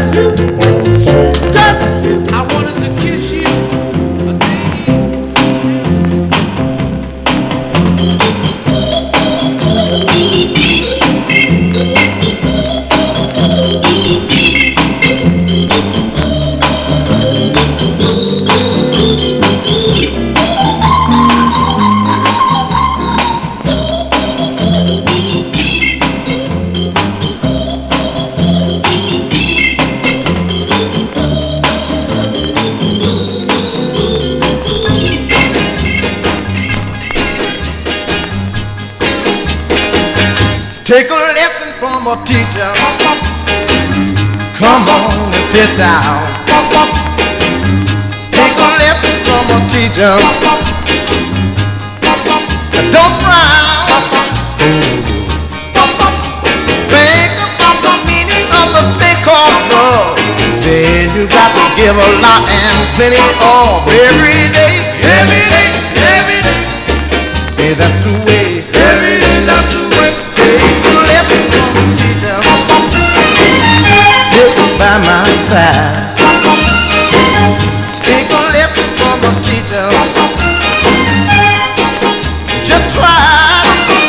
Take a lesson from a teacher. Come on and sit down. Take a lesson from a teacher. Don't frown. Think about the meaning of the thing called love. Then you got to give a lot and plenty of every day. Every day, every day. Hey, that's the way. Every day, that's the way. Take a lesson from a teacher. Sit by my side. Take a lesson from a teacher. Just try.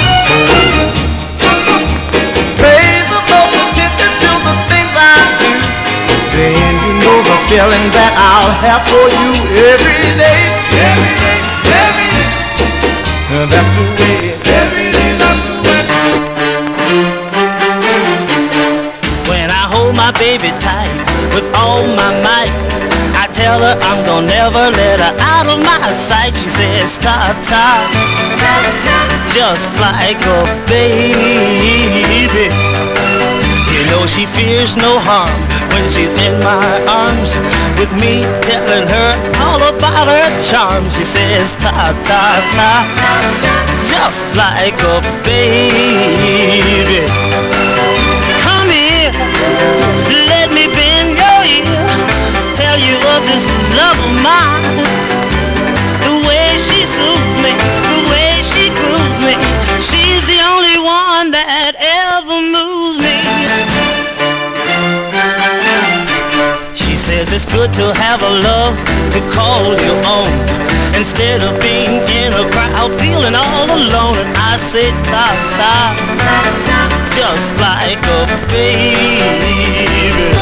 Pay the most attention to the things I do. Then you know the feeling that I'll have for you every day. Every day, every day. That's the way. Every day, that's the way. When I hold my baby tight with all my might, I tell her I'm gonna never let her out of my sight. She says, ta-ta, just like a baby. You know she fears no harm when she's in my arms, with me telling her all about her charms. She says, ta-ta-ta, just like a baby. Come here, let me bend your ear, tell you of this love of mine. The way she soothes me, the way she grooves me, she's the only one that ever moves me. She says it's good to have a love to call your own, instead of being in a crowd feeling all alone. And I say ta-ta, just like a baby.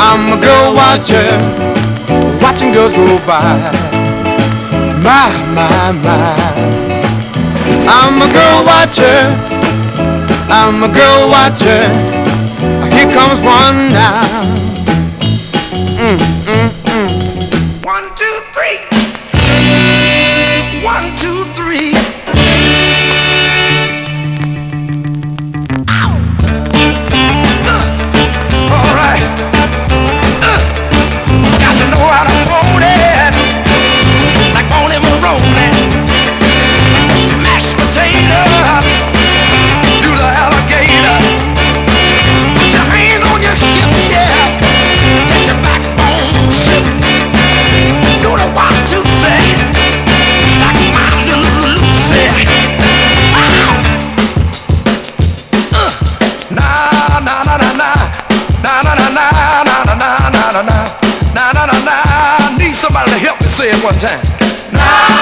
I'm a girl watcher, watching girls go by. My, my, my. I'm a girl watcher, I'm a girl watcher. Here comes one now. 1, 2, 3. 1, 2, 3. All right. Got to know how to hold it, like on him rolling. Mashed potato, do the alligator. Put your hand on your hips, yeah. Let your backbone slip. Do the 1, 2, 3, like my little Lucy. Na na na na na. Na na na na na na na na na na na na na na. Need somebody to help me say it one time. Na